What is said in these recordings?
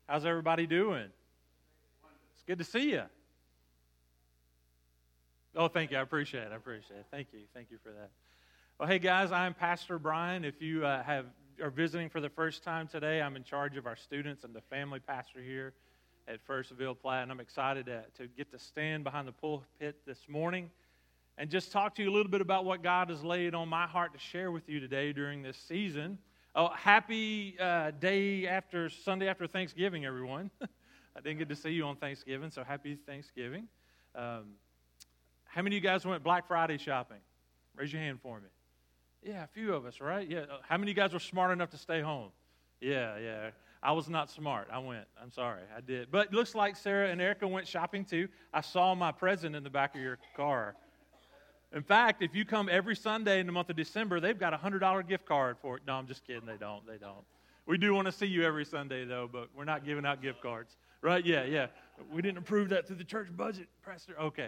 How's everybody doing? It's good to see you. Oh, thank you. I appreciate it. Thank you for that. Well, hey guys, I'm Pastor Brian. If you are visiting for the first time today, I'm in charge of our students and the family pastor here at Firstville Platte, and I'm excited to get to stand behind the pulpit this morning and just talk to you a little bit about what God has laid on my heart to share with you today during this season. Oh, happy Sunday after Thanksgiving, everyone. I didn't get to see you on Thanksgiving, so happy Thanksgiving. How many of you guys went Black Friday shopping? Raise your hand for me. Yeah, a few of us, right? Yeah. How many of you guys were smart enough to stay home? Yeah. I was not smart. I went. I'm sorry. I did. But it looks like Sarah and Erica went shopping too. I saw my present in the back of your car. In fact, if you come every Sunday in the month of December, they've got a $100 gift card for it. No, I'm just kidding. They don't. We do want to see you every Sunday, though, but we're not giving out gift cards. Right? Yeah. We didn't approve that through the church budget, Pastor. Okay.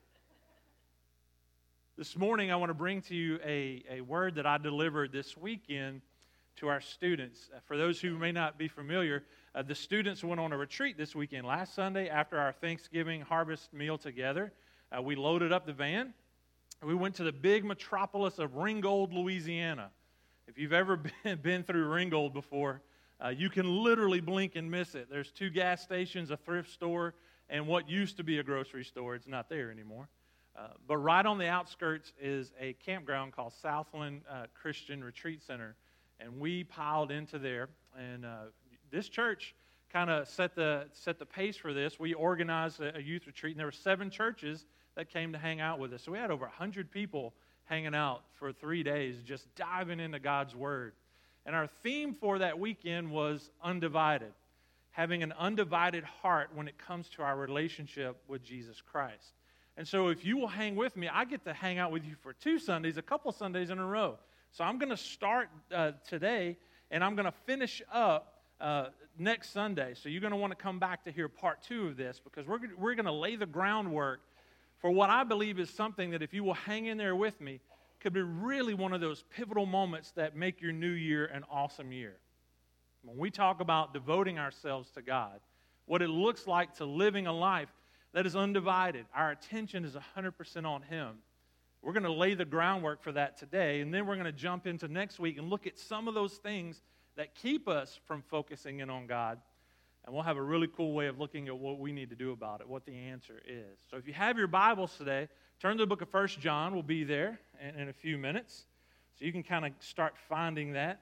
This morning, I want to bring to you a word that I delivered this weekend to our students. For those who may not be familiar, the students went on a retreat this weekend. Last Sunday, after our Thanksgiving harvest meal together, we loaded up the van. We went to the big metropolis of Ringgold, Louisiana. If you've ever been through Ringgold before, you can literally blink and miss it. There's 2 gas stations, a thrift store, and what used to be a grocery store. It's not there anymore. But right on the outskirts is a campground called Southland Christian Retreat Center, and we piled into there. And this church kind of set the pace for this. We organized a youth retreat, and there were 7 churches that came to hang out with us. So we had over 100 people hanging out for 3 days, just diving into God's Word. And our theme for that weekend was undivided, having an undivided heart when it comes to our relationship with Jesus Christ. And so if you will hang with me, I get to hang out with you for 2 Sundays, a couple Sundays in a row. So I'm going to start today, and I'm going to finish up next Sunday. So you're going to want to come back to hear part 2 of this, because we're going to lay the groundwork for what I believe is something that, if you will hang in there with me, could be really one of those pivotal moments that make your new year an awesome year. When we talk about devoting ourselves to God, what it looks like to living a life that is undivided, our attention is 100% on Him. We're going to lay the groundwork for that today, and then we're going to jump into next week and look at some of those things that keep us from focusing in on God. And we'll have a really cool way of looking at what we need to do about it, what the answer is. So if you have your Bibles today, turn to the book of 1 John. We'll be there in a few minutes. So you can kind of start finding that.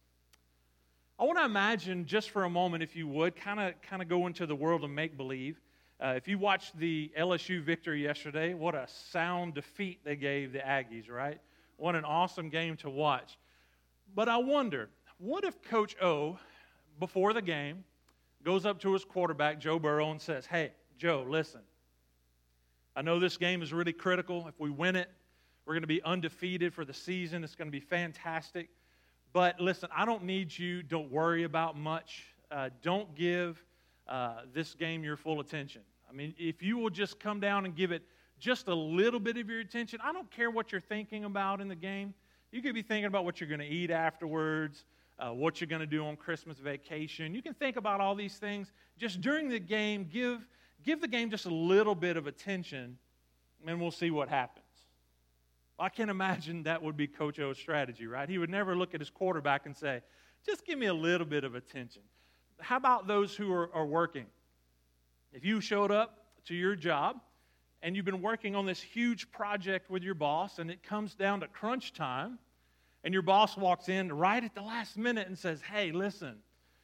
I want to imagine, just for a moment, if you would, kind of go into the world of make-believe. If you watched the LSU victory yesterday, what a sound defeat they gave the Aggies, right? What an awesome game to watch. But I wonder, what if Coach O, before the game, goes up to his quarterback, Joe Burrow, and says, "Hey, Joe, listen. I know this game is really critical. If we win it, we're going to be undefeated for the season. It's going to be fantastic. But listen, I don't need you. Don't worry about much. Don't give this game your full attention. I mean, if you will just come down and give it just a little bit of your attention, I don't care what you're thinking about in the game. You could be thinking about what you're going to eat afterwards, what you're going to do on Christmas vacation. You can think about all these things. Just during the game, give the game just a little bit of attention, and we'll see what happens." I can imagine that would be Coach O's strategy, right? He would never look at his quarterback and say, "Just give me a little bit of attention." How about those who are working? If you showed up to your job and you've been working on this huge project with your boss, and it comes down to crunch time, and your boss walks in right at the last minute and says, "Hey, listen,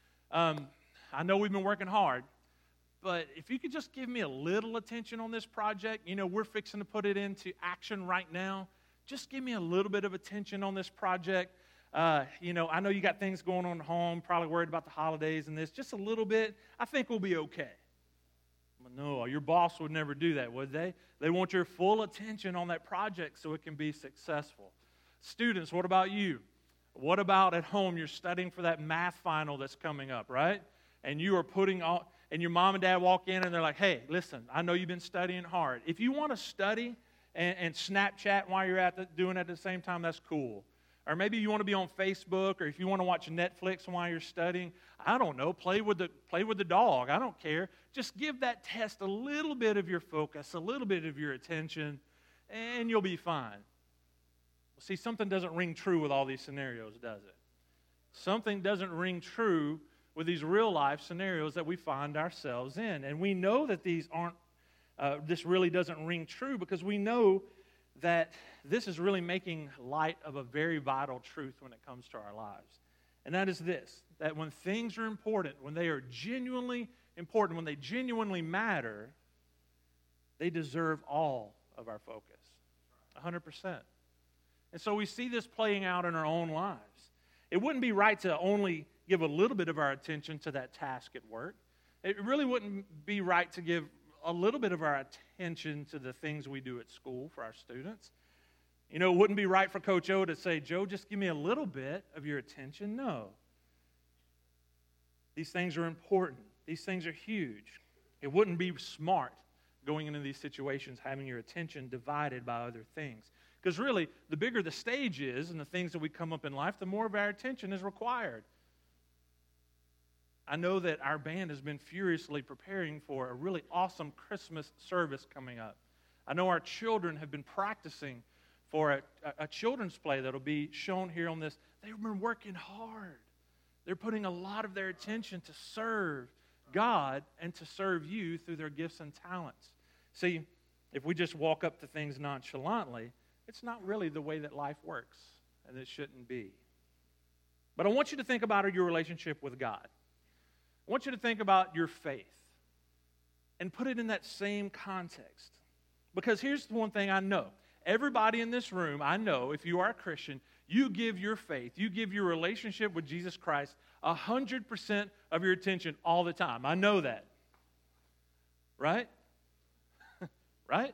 I know we've been working hard, but if you could just give me a little attention on this project, we're fixing to put it into action right now. Just give me a little bit of attention on this project. I know you got things going on at home, probably worried about the holidays and this. Just a little bit. I think we'll be okay." But no, your boss would never do that, would they? They want your full attention on that project so it can be successful. Students, what about you? What about at home? You're studying for that math final that's coming up, right? And you are and your mom and dad walk in and they're like, "Hey, listen, I know you've been studying hard. If you want to study and Snapchat while you're doing it at the same time, that's cool. Or maybe you want to be on Facebook, or if you want to watch Netflix while you're studying, I don't know, play with the dog. I don't care. Just give that test a little bit of your focus, a little bit of your attention, and you'll be fine. Well, see, something doesn't ring true with all these scenarios, does it? Something doesn't ring true with these real-life scenarios that we find ourselves in. And we know that this really doesn't ring true because we know that this is really making light of a very vital truth when it comes to our lives. And that is this, that when things are important, when they are genuinely important, when they genuinely matter, they deserve all of our focus, 100%. And so we see this playing out in our own lives. It wouldn't be right to only give a little bit of our attention to that task at work. It really wouldn't be right to give a little bit of our attention to the things we do at school for our students. You know, it wouldn't be right for Coach O to say, Joe, just give me a little bit of your attention. No. These things are important. These things are huge. It wouldn't be smart going into these situations having your attention divided by other things. Because really, the bigger the stage is and the things that we come up in life, the more of our attention is required. I know that our band has been furiously preparing for a really awesome Christmas service coming up. I know our children have been practicing for a children's play that will be shown here on this. They've been working hard. They're putting a lot of their attention to serve God and to serve you through their gifts and talents. See, if we just walk up to things nonchalantly, it's not really the way that life works, and it shouldn't be. But I want you to think about your relationship with God. I want you to think about your faith and put it in that same context. Because here's the one thing I know. Everybody in this room, I know, if you are a Christian, you give your faith, you give your relationship with Jesus Christ 100% of your attention all the time. I know that. Right? Right?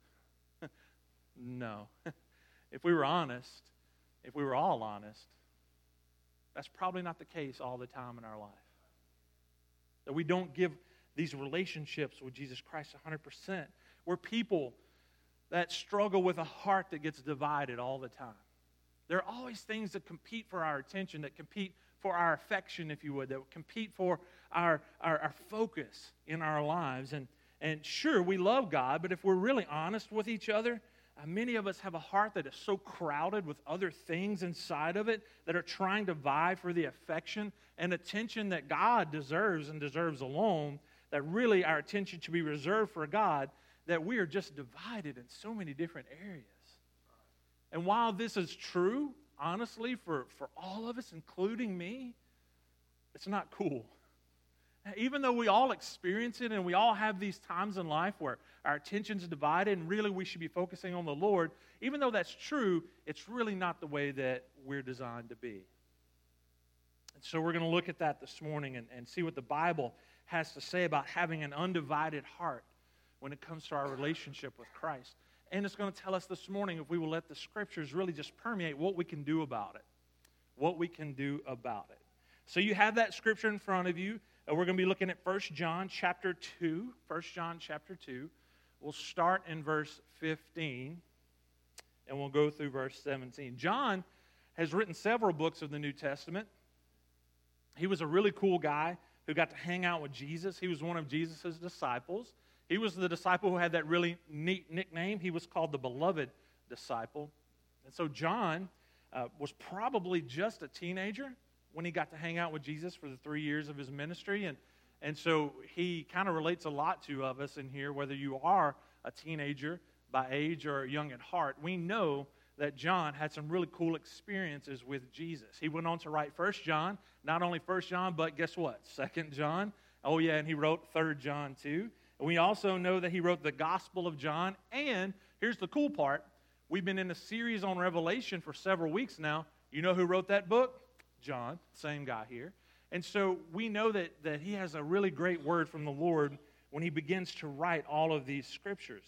No. If we were honest, if we were all honest, that's probably not the case all the time in our life. That we don't give these relationships with Jesus Christ 100%. We're people that struggle with a heart that gets divided all the time. There are always things that compete for our attention, that compete for our affection, if you would, that compete for our focus in our lives. And sure, we love God, but if we're really honest with each other, many of us have a heart that is so crowded with other things inside of it that are trying to vie for the affection and attention that God deserves and deserves alone, that really our attention should be reserved for God, that we are just divided in so many different areas. And while this is true, honestly, for all of us, including me, it's not cool. Even though we all experience it and we all have these times in life where our attention's divided and really we should be focusing on the Lord, even though that's true, it's really not the way that we're designed to be. And so we're going to look at that this morning and see what the Bible has to say about having an undivided heart when it comes to our relationship with Christ. And it's going to tell us this morning, if we will let the Scriptures really just permeate, what we can do about it. What we can do about it. So you have that Scripture in front of you. We're going to be looking at 1 John chapter 2. 1 John chapter 2. We'll start in verse 15, and we'll go through verse 17. John has written several books of the New Testament. He was a really cool guy who got to hang out with Jesus. He was one of Jesus' disciples. He was the disciple who had that really neat nickname. He was called the Beloved Disciple. And so John was probably just a teenager when he got to hang out with Jesus for the 3 years of his ministry. And so he kind of relates a lot to us in here, whether you are a teenager by age or young at heart. We know that John had some really cool experiences with Jesus. He went on to write 1 John, not only 1 John, but guess what? 2 John. Oh yeah, and he wrote 3 John too. And we also know that he wrote the Gospel of John. And here's the cool part. We've been in a series on Revelation for several weeks now. You know who wrote that book? John, same guy here. And so we know that he has a really great word from the Lord when he begins to write all of these scriptures.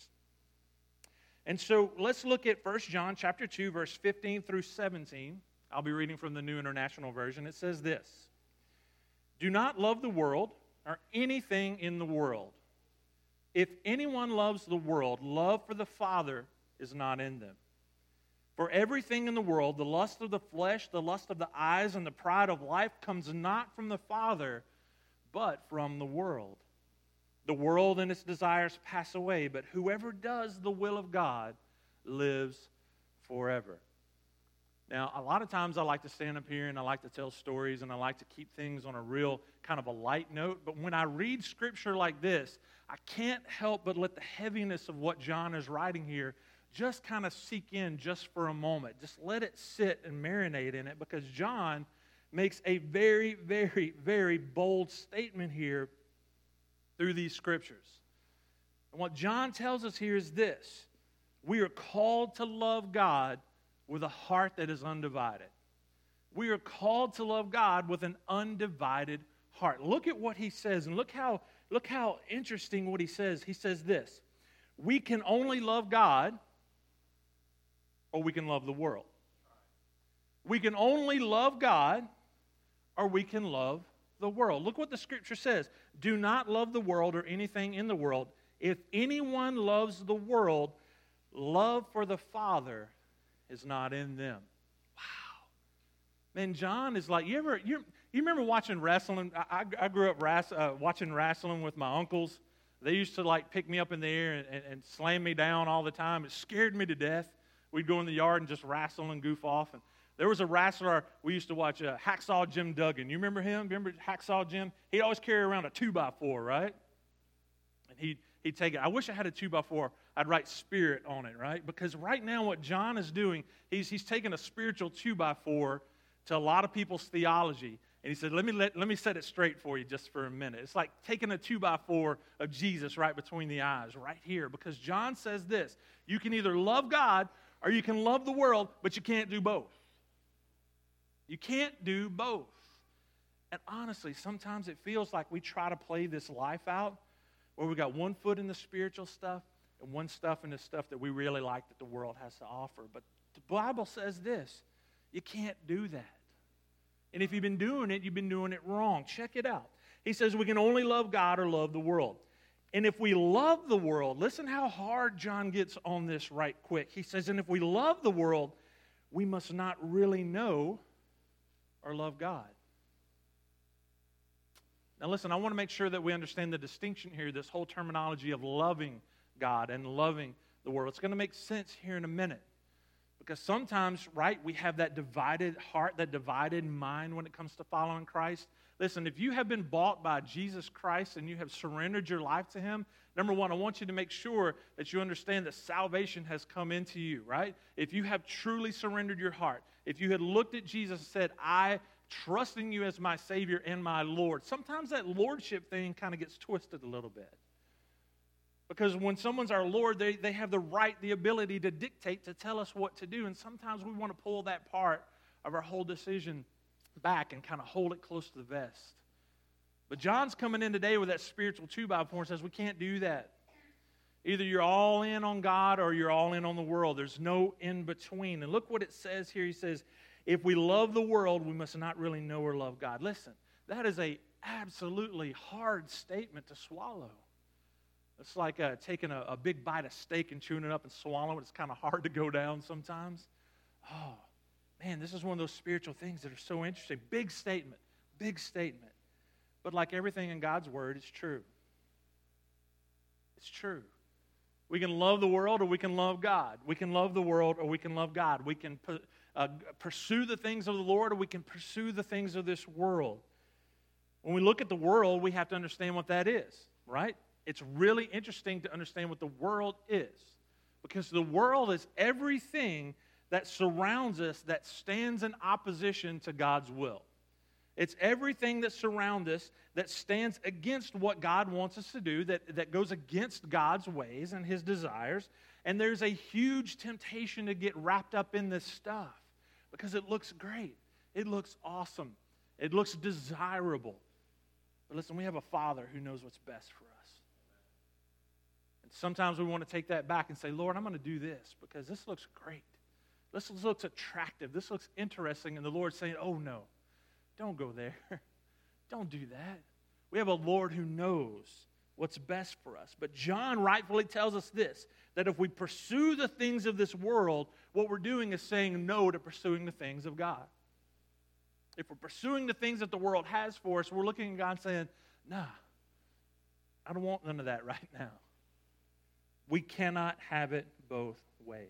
And so let's look at 1 John chapter 2, verse 15 through 17. I'll be reading from the New International Version. It says this: "Do not love the world or anything in the world. If anyone loves the world, love for the Father is not in them. For everything in the world, the lust of the flesh, the lust of the eyes, and the pride of life comes not from the Father, but from the world. The world and its desires pass away, but whoever does the will of God lives forever. Now, a lot of times I like to stand up here and I like to tell stories and I like to keep things on a real kind of a light note. But when I read Scripture like this, I can't help but let the heaviness of what John is writing here just kind of seek in just for a moment. Just let it sit and marinate in it, because John makes a very, very, very bold statement here through these Scriptures. And what John tells us here is this: we are called to love God with a heart that is undivided. We are called to love God with an undivided heart. Look at what he says, and look how interesting what he says. He says this: we can only love God, or we can love the world. We can only love God, or we can love the world. Look what the Scripture says. Do not love the world or anything in the world. If anyone loves the world, love for the Father is not in them. Wow. Man, John is like, you remember watching wrestling? I grew up watching wrestling with my uncles. They used to like pick me up in the air and slam me down all the time. It scared me to death. We'd go in the yard and just wrestle and goof off. And there was a wrestler we used to watch, Hacksaw Jim Duggan. You remember him? Remember Hacksaw Jim? He'd always carry around a 2x4, right? And he'd take it. I wish I had a 2x4. I'd write Spirit on it, right? Because right now what John is doing, he's taking a spiritual 2x4 to a lot of people's theology. And he said, let me set it straight for you just for a minute. It's like taking a 2x4 of Jesus right between the eyes, right here. Because John says this: you can either love God or you can love the world, but you can't do both. You can't do both. And honestly, sometimes it feels like we try to play this life out where we got one foot in the spiritual stuff and one stuff in the stuff that we really like that the world has to offer. But the Bible says this: you can't do that. And if you've been doing it, you've been doing it wrong. Check it out. He says we can only love God or love the world. And if we love the world, listen how hard John gets on this right quick. He says, and if we love the world, we must not really know or love God. Now listen, I want to make sure that we understand the distinction here, this whole terminology of loving God and loving the world. It's going to make sense here in a minute. Because sometimes, right, we have that divided heart, that divided mind when it comes to following Christ. Listen, if you have been bought by Jesus Christ and you have surrendered your life to Him, number one, I want you to make sure that you understand that salvation has come into you, right? If you have truly surrendered your heart, if you had looked at Jesus and said, I trust in you as my Savior and my Lord, sometimes that lordship thing kind of gets twisted a little bit. Because when someone's our Lord, they have the right, the ability to dictate, to tell us what to do. And sometimes we want to pull that part of our whole decision back and kind of hold it close to the vest. But John's coming in today with that spiritual 2x4 and says we can't do that. Either you're all in on God or you're all in on the world. There's no in between. And look what it says here. He says, if we love the world, we must not really know or love God. Listen, that is a absolutely hard statement to swallow. It's like taking a big bite of steak and chewing it up and swallowing it. It's kind of hard to go down sometimes. Oh, man, this is one of those spiritual things that are so interesting. Big statement, big statement. But like everything in God's Word, it's true. It's true. We can love the world or we can love God. We can love the world or we can love God. We can pursue the things of the Lord or we can pursue the things of this world. When we look at the world, we have to understand what that is, right? It's really interesting to understand what the world is, because the world is everything that surrounds us that stands in opposition to God's will. It's everything that surrounds us that stands against what God wants us to do, that goes against God's ways and His desires. And there's a huge temptation to get wrapped up in this stuff because it looks great. It looks awesome. It looks desirable. But listen, we have a Father who knows what's best for us. Sometimes we want to take that back and say, Lord, I'm going to do this because this looks great. This looks attractive. This looks interesting. And the Lord's saying, oh, no, don't go there. Don't do that. We have a Lord who knows what's best for us. But John rightfully tells us this, that if we pursue the things of this world, what we're doing is saying no to pursuing the things of God. If we're pursuing the things that the world has for us, we're looking at God saying, nah, I don't want none of that right now. We cannot have it both ways.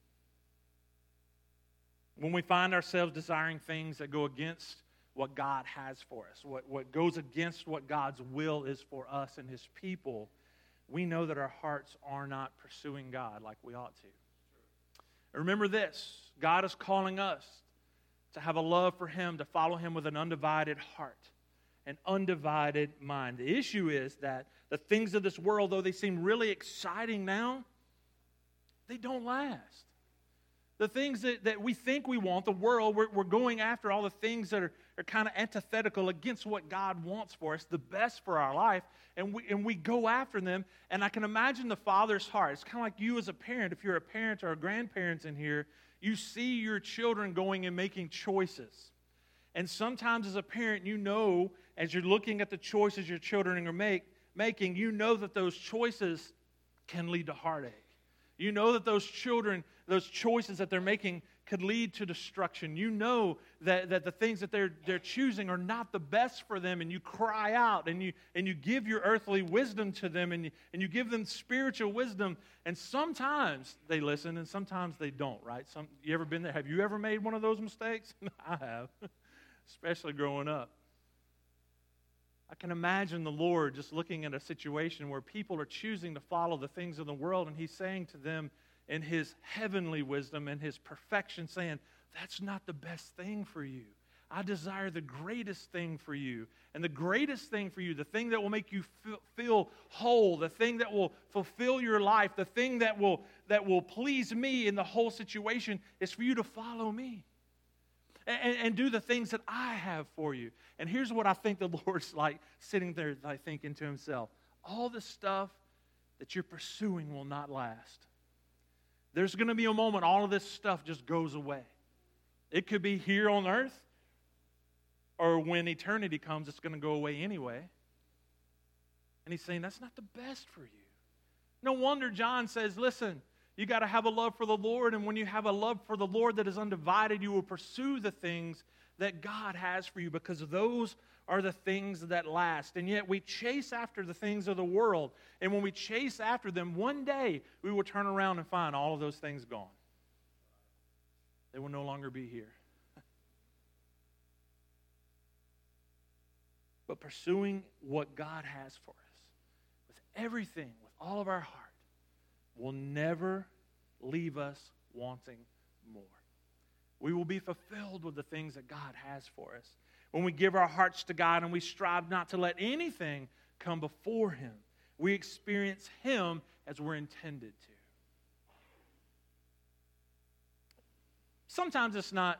When we find ourselves desiring things that go against what God has for us, what goes against what God's will is for us and His people, we know that our hearts are not pursuing God like we ought to. And remember this, God is calling us to have a love for Him, to follow Him with an undivided heart, an undivided mind. The issue is that the things of this world, though they seem really exciting now, they don't last. The things that we think we want, the world, we're going after all the things that are kind of antithetical against what God wants for us, the best for our life, and we go after them. And I can imagine the father's heart. It's kind of like you as a parent. If you're a parent or a grandparent in here, you see your children going and making choices. And sometimes as a parent, you know, as you're looking at the choices your children are making, you know that those choices can lead to heartache. You know that those choices that they're making could lead to destruction. You know that the things that they're choosing are not the best for them, and you cry out and you give your earthly wisdom to them, and you give them spiritual wisdom. And sometimes they listen, and sometimes they don't. Right? You ever been there? Have you ever made one of those mistakes? I have, especially growing up. I can imagine the Lord just looking at a situation where people are choosing to follow the things of the world, and He's saying to them in His heavenly wisdom and His perfection, saying, that's not the best thing for you. I desire the greatest thing for you. And the greatest thing for you, the thing that will make you feel whole, the thing that will fulfill your life, the thing that will please me in the whole situation, is for you to follow me. And do the things that I have for you. And here's what I think the Lord's like sitting there, like thinking to Himself. All the stuff that you're pursuing will not last. There's going to be a moment all of this stuff just goes away. It could be here on earth, or when eternity comes, it's going to go away anyway. And He's saying, that's not the best for you. No wonder John says, listen, you got to have a love for the Lord, and when you have a love for the Lord that is undivided, you will pursue the things that God has for you, because those are the things that last. And yet we chase after the things of the world, and when we chase after them, one day we will turn around and find all of those things gone. They will no longer be here. But pursuing what God has for us, with everything, with all of our heart, will never leave us wanting more. We will be fulfilled with the things that God has for us. When we give our hearts to God and we strive not to let anything come before Him, we experience Him as we're intended to. Sometimes it's not,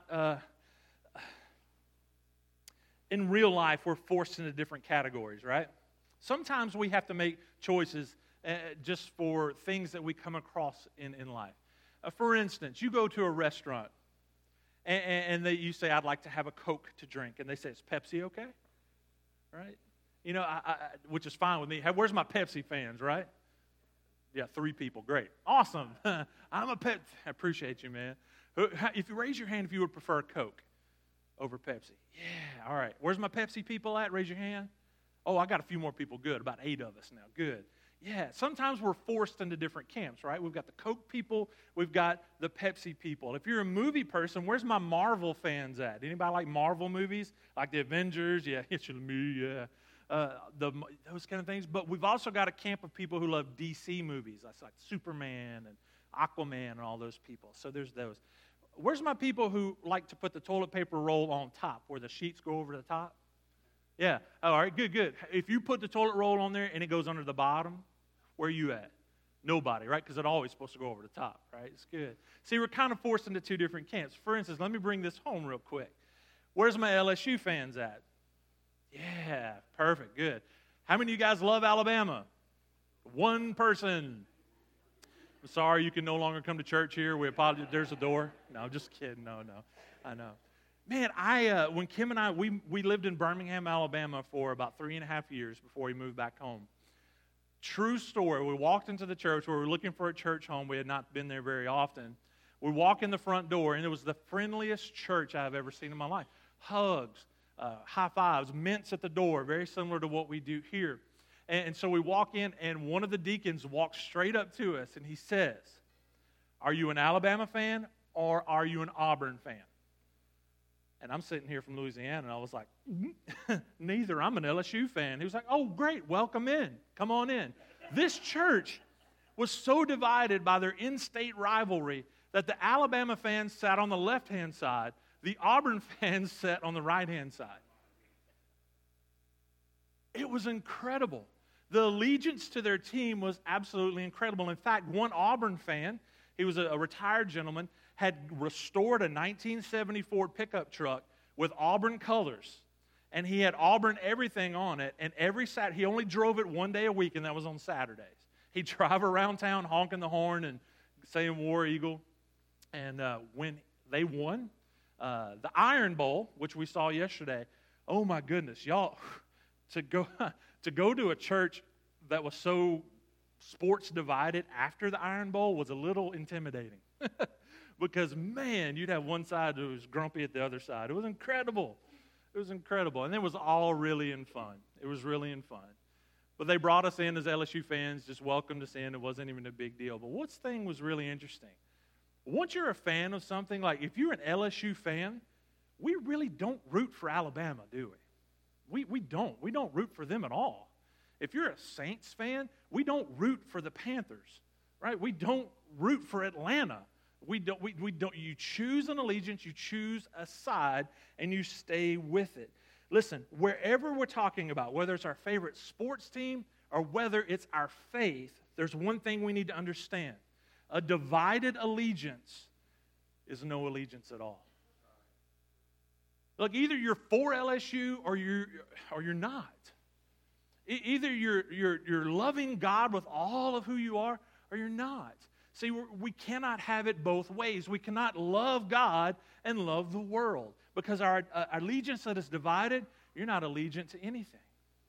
in real life, we're forced into different categories, right? Sometimes we have to make choices just for things that we come across in life. For instance, you go to a restaurant, and you say, I'd like to have a Coke to drink. And they say, is Pepsi okay? Right? You know, which is fine with me. Where's my Pepsi fans, right? Yeah, 3 people. Great. Awesome. I'm a Pepsi. I appreciate you, man. If you raise your hand if you would prefer Coke over Pepsi. Yeah, all right. Where's my Pepsi people at? Raise your hand. Oh, I got a few more people. Good. About 8 of us now. Good. Yeah, sometimes we're forced into different camps, right? We've got the Coke people, we've got the Pepsi people. If you're a movie person, where's my Marvel fans at? Anybody like Marvel movies? Like the Avengers? Yeah, it's me, yeah. Those kind of things. But we've also got a camp of people who love DC movies. That's like Superman and Aquaman and all those people. So there's those. Where's my people who like to put the toilet paper roll on top, where the sheets go over the top? Yeah. All right, good. If you put the toilet roll on there and it goes under the bottom, where are you at? Nobody, right? Because it's always supposed to go over the top, right? It's good. See, we're kind of forced into 2 different camps. For instance, let me bring this home real quick. Where's my LSU fans at? Yeah, perfect, good. How many of you guys love Alabama? 1 person. I'm sorry you can no longer come to church here. We apologize. There's a door. No, I'm just kidding. No. I know. Man, when Kim and I, we lived in Birmingham, Alabama for about 3.5 years before we moved back home. True story. We walked into the church. We were looking for a church home. We had not been there very often. We walk in the front door, and it was the friendliest church I've ever seen in my life. Hugs, high fives, mints at the door, very similar to what we do here. And so we walk in, and one of the deacons walks straight up to us, and he says, "Are you an Alabama fan or are you an Auburn fan?" And I'm sitting here from Louisiana, and I was like, neither. I'm an LSU fan. He was like, "Oh, great. Welcome in. Come on in." This church was so divided by their in-state rivalry that the Alabama fans sat on the left-hand side. The Auburn fans sat on the right-hand side. It was incredible. The allegiance to their team was absolutely incredible. In fact, one Auburn fan, he was a retired gentleman, had restored a 1974 pickup truck with Auburn colors, and he had Auburn everything on it, and every Saturday, he only drove it one day a week, and that was on Saturdays. He'd drive around town honking the horn and saying War Eagle, and when they won the Iron Bowl, which we saw yesterday, oh my goodness, y'all, to go to a church that was so sports divided after the Iron Bowl was a little intimidating. Because, man, you'd have one side that was grumpy at the other side. It was incredible. It was incredible. And it was all really in fun. It was really in fun. But they brought us in as LSU fans, just welcomed us in. It wasn't even a big deal. But what thing was really interesting? Once you're a fan of something, like if you're an LSU fan, we really don't root for Alabama, do we? We don't. We don't root for them at all. If you're a Saints fan, we don't root for the Panthers, right? We don't root for Atlanta. We don't. You choose an allegiance, you choose a side, and you stay with it. Listen, wherever we're talking about, whether it's our favorite sports team or whether it's our faith, there's one thing we need to understand. A divided allegiance is no allegiance at all. Look, either you're for LSU or you're not. Either you're loving God with all of who you are or you're not. See, we cannot have it both ways. We cannot love God and love the world. Because our allegiance that is divided, you're not allegiant to anything.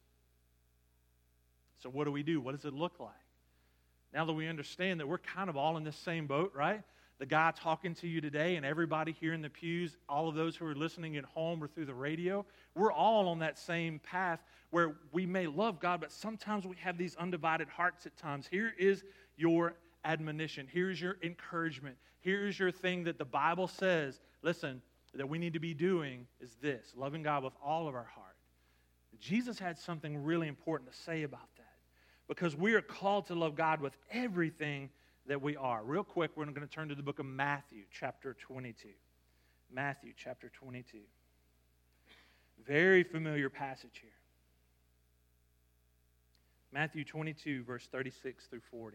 So what do we do? What does it look like? Now that we understand that we're kind of all in this same boat, right? The guy talking to you today and everybody here in the pews, all of those who are listening at home or through the radio, we're all on that same path where we may love God, but sometimes we have these undivided hearts at times. Here is your admonition. Here's your encouragement. Here's your thing that the Bible says, listen, that we need to be doing is this, loving God with all of our heart. Jesus had something really important to say about that because we are called to love God with everything that we are. Real quick, we're going to turn to the book of Matthew, chapter 22. Matthew, chapter 22. Very familiar passage here. Matthew 22, verse 36 through 40.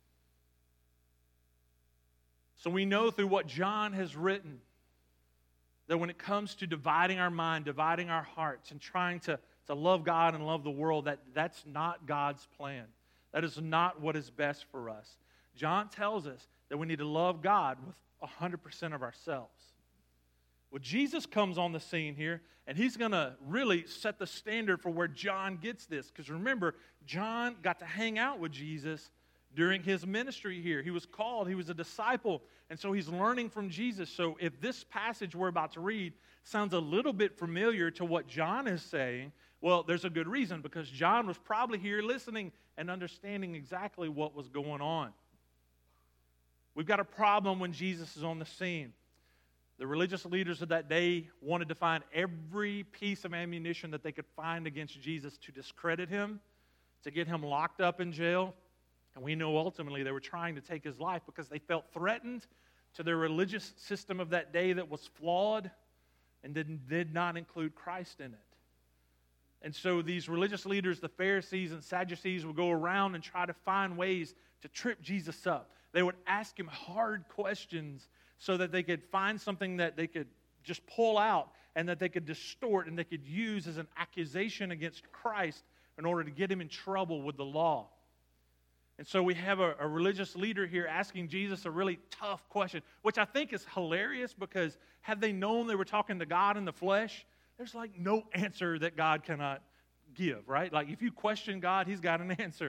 So we know through what John has written that when it comes to dividing our mind, dividing our hearts, and trying to love God and love the world, that's not God's plan. That is not what is best for us. John tells us that we need to love God with 100% of ourselves. Well, Jesus comes on the scene here, and he's going to really set the standard for where John gets this. Because remember, John got to hang out with Jesus during his ministry here. He was called, he was a disciple, and so he's learning from Jesus. So if this passage we're about to read sounds a little bit familiar to what John is saying, well, there's a good reason, because John was probably here listening and understanding exactly what was going on. We've got a problem when Jesus is on the scene. The religious leaders of that day wanted to find every piece of ammunition that they could find against Jesus to discredit him, to get him locked up in jail. And we know ultimately they were trying to take his life because they felt threatened to their religious system of that day that was flawed and did not include Christ in it. And so these religious leaders, the Pharisees and Sadducees, would go around and try to find ways to trip Jesus up. They would ask him hard questions so that they could find something that they could just pull out and that they could distort and they could use as an accusation against Christ in order to get him in trouble with the law. And so we have a religious leader here asking Jesus a really tough question, which I think is hilarious because had they known they were talking to God in the flesh, there's like no answer that God cannot give, right? Like if you question God, he's got an answer.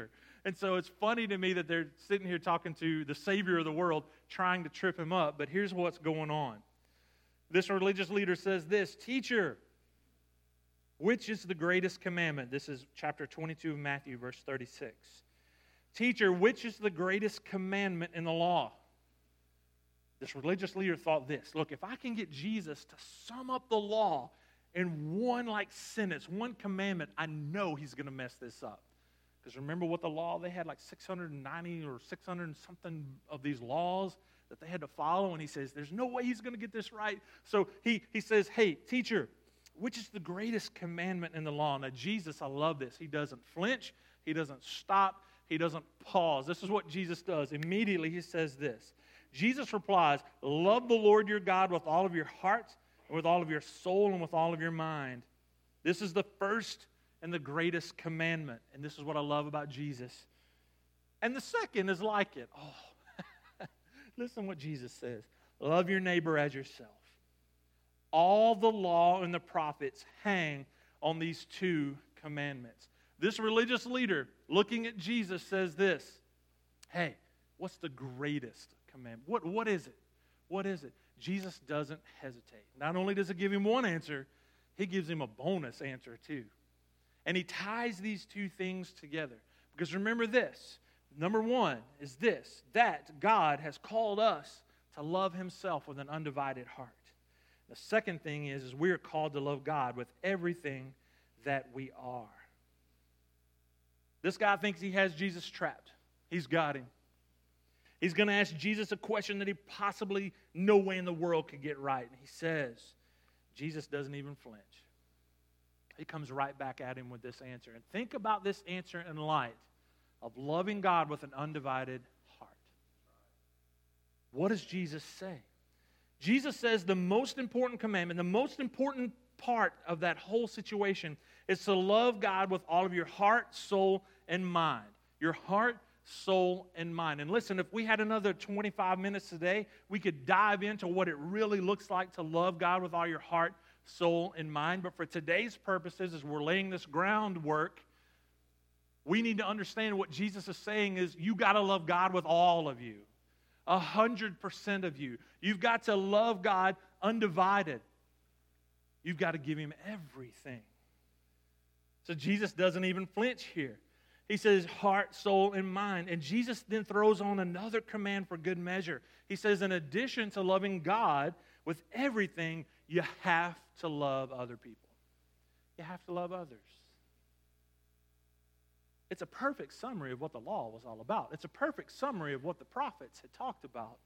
And so it's funny to me that they're sitting here talking to the Savior of the world, trying to trip him up. But here's what's going on. This religious leader says this, "Teacher, which is the greatest commandment?" This is chapter 22 of Matthew, verse 36. "Teacher, which is the greatest commandment in the law?" This religious leader thought this, look, if I can get Jesus to sum up the law in one sentence, one commandment, I know he's going to mess this up. Because remember what the law, they had 690 or 600 and something of these laws that they had to follow. And he says, there's no way he's going to get this right. So he says, "Hey, teacher, which is the greatest commandment in the law?" Now, Jesus, I love this. He doesn't flinch. He doesn't stop. He doesn't pause. This is what Jesus does. Immediately, he says this. Jesus replies, "Love the Lord your God with all of your heart, and with all of your soul, and with all of your mind. This is the first and the greatest commandment." And this is what I love about Jesus. "And the second is like it." Oh, listen what Jesus says. "Love your neighbor as yourself. All the law and the prophets hang on these two commandments." This religious leader, looking at Jesus, says this. Hey, what's the greatest commandment? What is it? What is it? Jesus doesn't hesitate. Not only does he give him one answer, he gives him a bonus answer too. And he ties these two things together. Because remember this. Number one is this, that God has called us to love himself with an undivided heart. The second thing is we are called to love God with everything that we are. This guy thinks he has Jesus trapped. He's got him. He's going to ask Jesus a question that he possibly no way in the world could get right. And he says, Jesus doesn't even flinch. He comes right back at him with this answer. And think about this answer in light of loving God with an undivided heart. What does Jesus say? Jesus says the most important commandment, the most important part of that whole situation is to love God with all of your heart, soul, and mind. Your heart, soul, and mind. And listen, if we had another 25 minutes today, we could dive into what it really looks like to love God with all your heart, soul, and mind. But for today's purposes, as we're laying this groundwork, we need to understand what Jesus is saying is you got to love God with all of you. 100% of you. You've got to love God undivided. You've got to give him everything. So Jesus doesn't even flinch here. He says heart, soul, and mind. And Jesus then throws on another command for good measure. He says in addition to loving God with everything, you have to love other people. You have to love others. It's a perfect summary of what the law was all about. It's a perfect summary of what the prophets had talked about.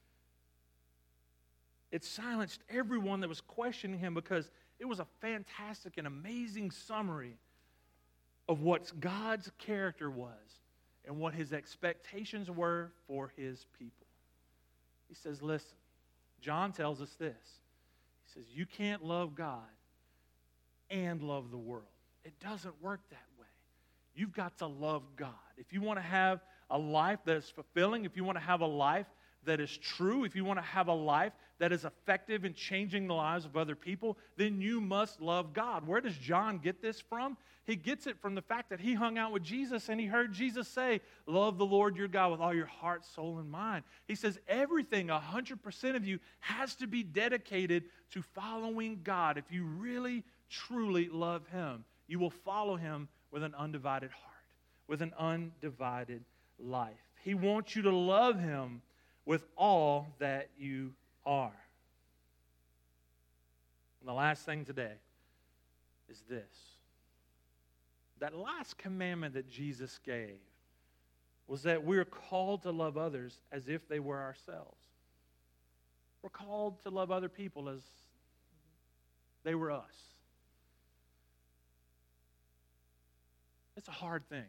It silenced everyone that was questioning him because it was a fantastic and amazing summary of what God's character was and what his expectations were for his people. He says, listen, John tells us this. He says, you can't love God and love the world. It doesn't work that way. You've got to love God. If you want to have a life that is fulfilling, if you want to have a life that is true, if you want to have a life that is effective in changing the lives of other people, then you must love God. Where does John get this from? He gets it from the fact that he hung out with Jesus and he heard Jesus say, love the Lord your God with all your heart, soul, and mind. He says everything, 100% of you, has to be dedicated to following God. If you really, truly love him, you will follow him with an undivided heart, with an undivided life. He wants you to love him with all that you are. And the last thing today is this. That last commandment that Jesus gave was that we're called to love others as if they were ourselves. We're called to love other people as they were us. It's a hard thing.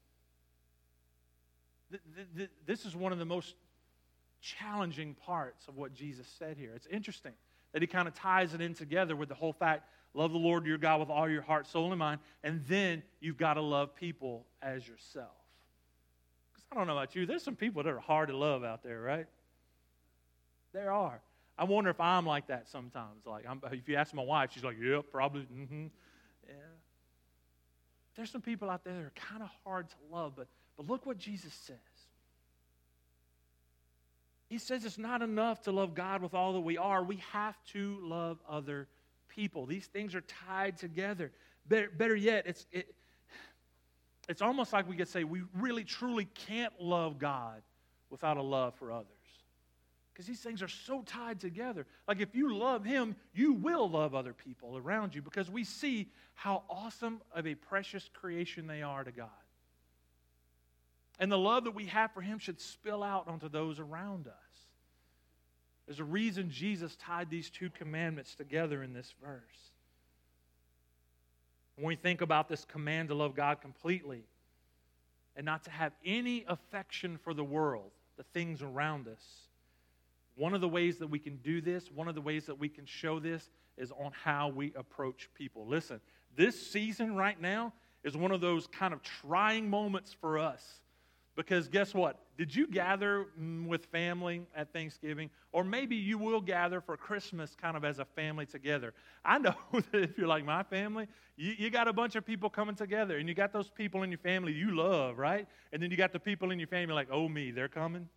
This is one of the most challenging parts of what Jesus said here. It's interesting that he kind of ties it in together with the whole fact, love the Lord your God with all your heart, soul, and mind, and then you've got to love people as yourself. Because I don't know about you, there's some people that are hard to love out there, right? There are. I wonder if I'm like that sometimes. If you ask my wife, she's like, yeah, probably, Yeah. There's some people out there that are kind of hard to love, but But look what Jesus says. He says it's not enough to love God with all that we are. We have to love other people. These things are tied together. Better yet, it's almost like we could say we really, truly can't love God without a love for others. Because these things are so tied together. Like if you love Him, you will love other people around you because we see how awesome of a precious creation they are to God. And the love that we have for Him should spill out onto those around us. There's a reason Jesus tied these two commandments together in this verse. When we think about this command to love God completely and not to have any affection for the world, the things around us, one of the ways that we can do this, one of the ways that we can show this is on how we approach people. Listen, this season right now is one of those kind of trying moments for us. Because guess what? Did you gather with family at Thanksgiving? Or maybe you will gather for Christmas kind of as a family together. I know that if you're like my family, you got a bunch of people coming together. And you got those people in your family you love, right? And then you got the people in your family like, oh me, they're coming?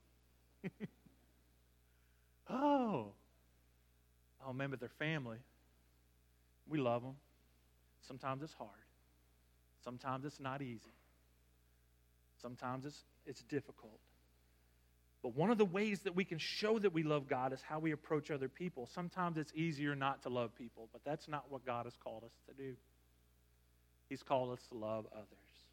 Oh man, but they're family. We love them. Sometimes it's hard. Sometimes it's not easy. Sometimes it's difficult. But one of the ways that we can show that we love God is how we approach other people. Sometimes it's easier not to love people, but that's not what God has called us to do. He's called us to love others.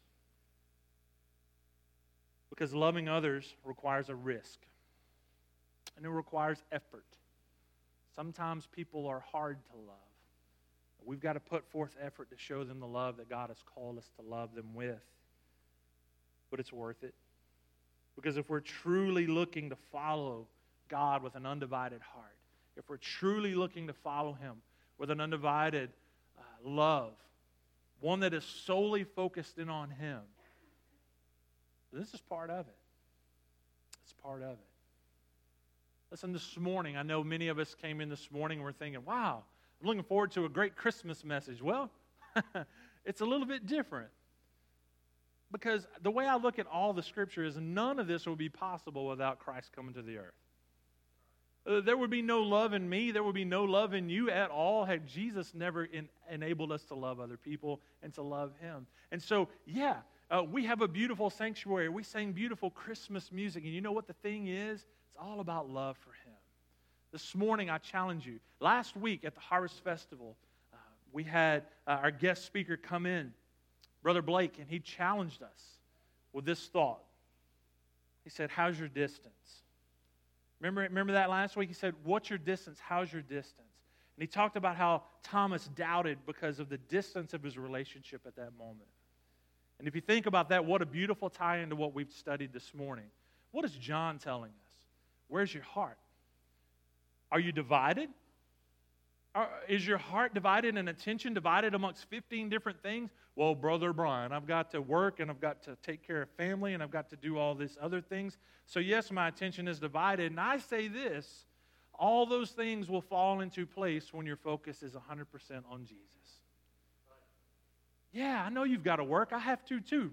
Because loving others requires a risk. And it requires effort. Sometimes people are hard to love. We've got to put forth effort to show them the love that God has called us to love them with. But it's worth it. Because if we're truly looking to follow God with an undivided heart, if we're truly looking to follow Him with an undivided love, one that is solely focused in on Him, this is part of it. It's part of it. Listen, this morning, I know many of us came in this morning and we're thinking, wow, I'm looking forward to a great Christmas message. Well, it's a little bit different. Because the way I look at all the Scripture is none of this would be possible without Christ coming to the earth. There would be no love in me. There would be no love in you at all had Jesus never enabled us to love other people and to love Him. And so, we have a beautiful sanctuary. We sing beautiful Christmas music. And you know what the thing is? It's all about love for Him. This morning, I challenge you. Last week at the Harvest Festival, we had our guest speaker come in, Brother Blake, and he challenged us with this thought. He said, how's your distance? Remember that last week? He said, what's your distance? How's your distance? And he talked about how Thomas doubted because of the distance of his relationship at that moment. And if you think about that, what a beautiful tie into what we've studied this morning. What is John telling us? Where's your heart? Are you divided? Is your heart divided and attention divided amongst 15 different things? Well, Brother Brian, I've got to work and I've got to take care of family and I've got to do all these other things. So yes, my attention is divided. And I say this, all those things will fall into place when your focus is 100% on Jesus. Yeah, I know you've got to work. I have to too.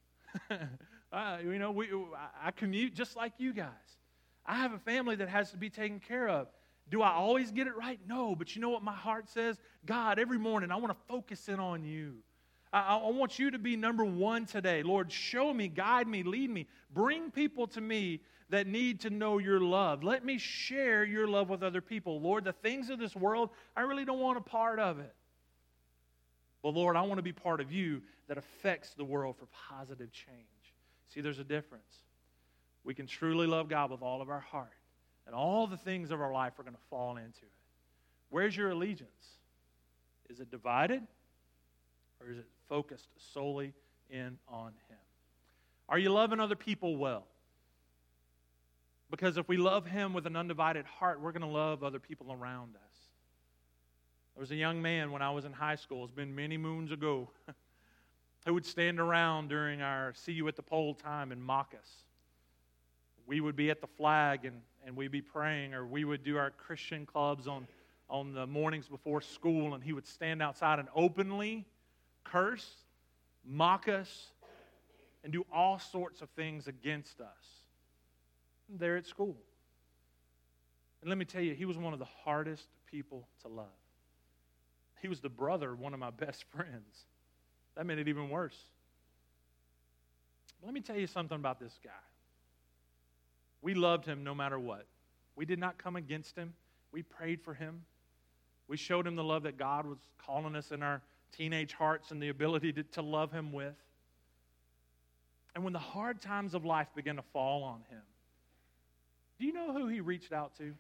I commute just like you guys. I have a family that has to be taken care of. Do I always get it right? No, but you know what my heart says? God, every morning I want to focus in on you. I want you to be number one today. Lord, show me, guide me, lead me. Bring people to me that need to know your love. Let me share your love with other people. Lord, the things of this world, I really don't want a part of it. But Lord, I want to be part of you that affects the world for positive change. See, there's a difference. We can truly love God with all of our heart. And all the things of our life are going to fall into it. Where's your allegiance? Is it divided? Or is it focused solely in on Him? Are you loving other people well? Because if we love Him with an undivided heart, we're going to love other people around us. There was a young man when I was in high school, it's been many moons ago, who would stand around during our see you at the pole time and mock us. We would be at the flag and we'd be praying, or we would do our Christian clubs on the mornings before school, and he would stand outside and openly curse, mock us, and do all sorts of things against us. There at school. And let me tell you, he was one of the hardest people to love. He was the brother of one of my best friends. That made it even worse. But let me tell you something about this guy. We loved him no matter what. We did not come against him. We prayed for him. We showed him the love that God was calling us in our teenage hearts and the ability to love him with. And when the hard times of life began to fall on him, do you know who he reached out to?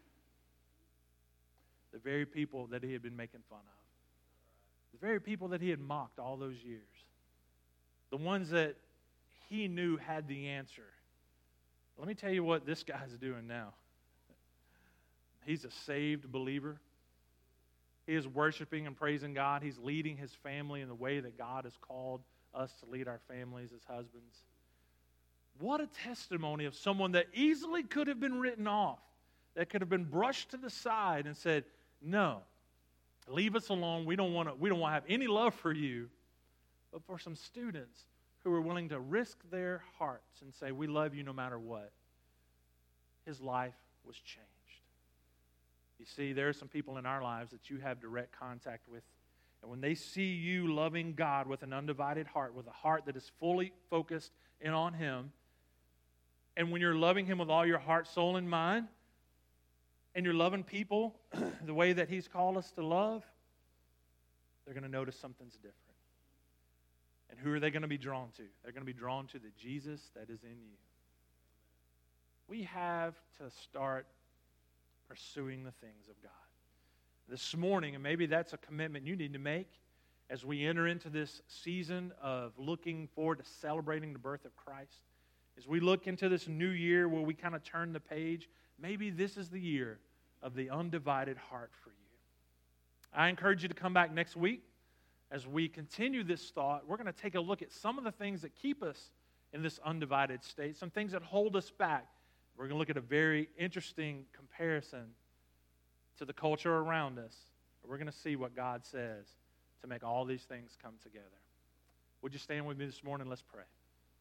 The very people that he had been making fun of. The very people that he had mocked all those years. The ones that he knew had the answer. Let me tell you what this guy's doing now. He's a saved believer. He is worshiping and praising God. He's leading his family in the way that God has called us to lead our families as husbands. What a testimony of someone that easily could have been written off, that could have been brushed to the side and said, no, leave us alone. We don't want to have any love for you. But for some students who were willing to risk their hearts and say, we love you no matter what, his life was changed. You see, there are some people in our lives that you have direct contact with. And when they see you loving God with an undivided heart, with a heart that is fully focused in on him, and when you're loving him with all your heart, soul, and mind, and you're loving people the way that he's called us to love, they're going to notice something's different. And who are they going to be drawn to? They're going to be drawn to the Jesus that is in you. We have to start pursuing the things of God. This morning, and maybe that's a commitment you need to make as we enter into this season of looking forward to celebrating the birth of Christ. As we look into this new year where we kind of turn the page, maybe this is the year of the undivided heart for you. I encourage you to come back next week as we continue this thought. We're going to take a look at some of the things that keep us in this undivided state, some things that hold us back. We're going to look at a very interesting comparison to the culture around us. We're going to see what God says to make all these things come together. Would you stand with me this morning? Let's pray.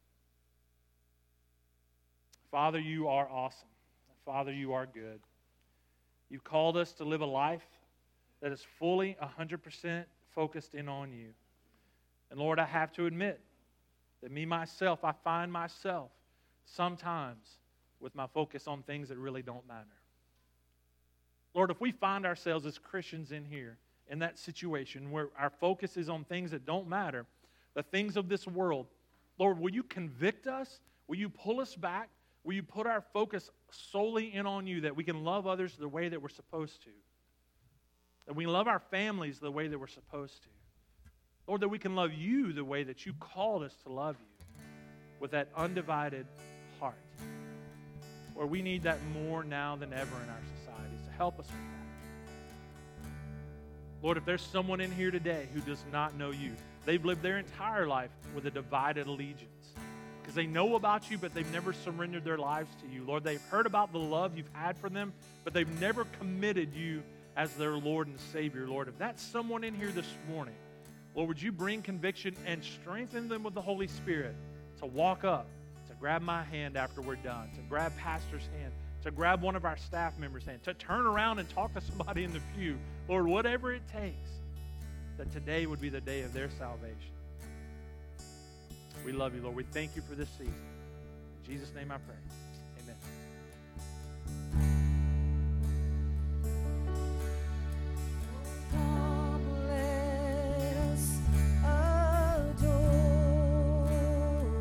Father, you are awesome. Father, you are good. You've called us to live a life that is fully 100% focused in on you. And Lord, I have to admit that I find myself sometimes with my focus on things that really don't matter. Lord, if we find ourselves as Christians in here, in that situation where our focus is on things that don't matter, the things of this world, Lord, will you convict us? Will you pull us back? Will you put our focus solely in on you, that we can love others the way that we're supposed to? That we love our families the way that we're supposed to? Lord, that we can love you the way that you called us to love you, with that undivided heart. Lord, we need that more now than ever in our societies, to help us with that. Lord, if there's someone in here today who does not know you, they've lived their entire life with a divided allegiance, because they know about you, but they've never surrendered their lives to you. Lord, they've heard about the love you've had for them, but they've never committed you as their Lord and Savior. Lord, if that's someone in here this morning, Lord, would you bring conviction and strengthen them with the Holy Spirit to walk up, to grab my hand after we're done, to grab Pastor's hand, to grab one of our staff members' hand, to turn around and talk to somebody in the pew. Lord, whatever it takes, that today would be the day of their salvation. We love you, Lord. We thank you for this season. In Jesus' name I pray.